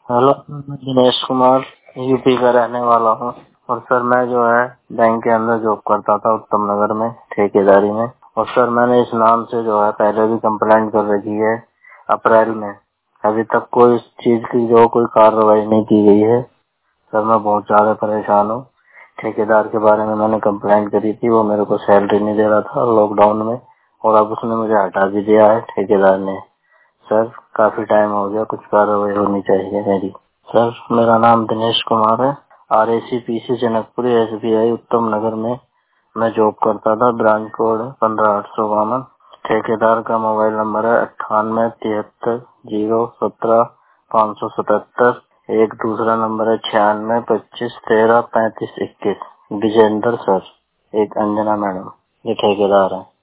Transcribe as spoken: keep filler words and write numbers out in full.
Hello, मैं Dinesh Kumar UP का रहने वाला हूँ। और सर मैं जो है बैंक के अंदर जॉब करता था उत्तम नगर में ठेकेदारी में। और सर मैंने इस नाम से जो है पहले भी कंप्लेंट कर रखी है अप्रैल में। अभी तक कोई इस चीज की जो कोई कार्रवाई नहीं की गई है। सर मैं बहुत ज्यादा परेशान हूँ। ठेकेदार के बारे में मैंने कंप्लेंट करी थी, वो मेरे को सैलरी नहीं दे रहा था लॉकडाउन में, और अब उसने मुझे हटा भी दिया है ठेकेदार ने। सर काफी टाइम हो गया, कुछ कार्रवाई होनी चाहिए मेरी। सर मेरा नाम दिनेश कुमार है। R A C P C Janakpuri S B I Uttam Nagar में मैं जॉब करता था। ब्रांच कोड है पंद्रह आठ सौ बावन। ठेकेदार का मोबाइल नंबर है अट्ठानवे तिहत्तर जीरो सत्रह पाँच सौ सतहत्तर। एक दूसरा नंबर है छियानवे पच्चीस तेरह पैंतीस इक्कीस। विजेंद्र सर, एक अंजना मैडम, ये ठेकेदार है।